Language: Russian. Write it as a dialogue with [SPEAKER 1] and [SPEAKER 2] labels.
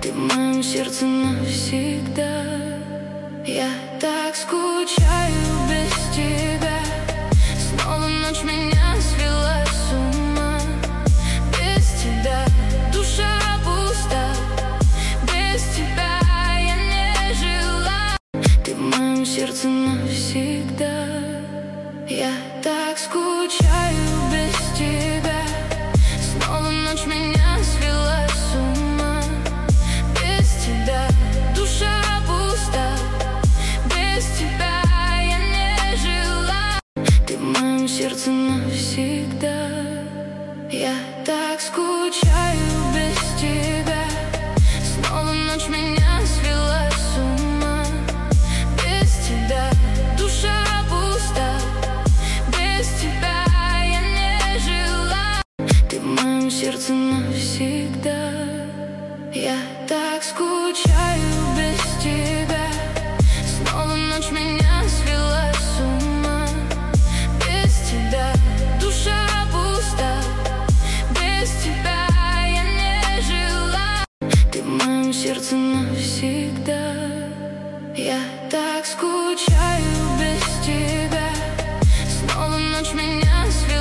[SPEAKER 1] Ты в моем сердце навсегда. Я так скучаю без тебя. Снова ночь меня свела с ума. Без тебя душа пуста. Без тебя я не жила. Ты в моем сердце навсегда. Я так скучаю без тебя. Снова ночь меня свела с ума. Без тебя душа пуста. Без тебя я не жила. Ты в моем сердце навсегда. Я так скучаю без тебя. Снова ночь меня свела с ума. Без тебя душа пуста. Без тебя я не жила. Ты в моем сердце навсегда. Я так скучаю без тебя. Снова ночь меня свела с ума. Без тебя душа пуста. Без тебя я не жила. Ты в моем сердце навсегда. Я так скучаю без тебя. Снова ночь меня свела.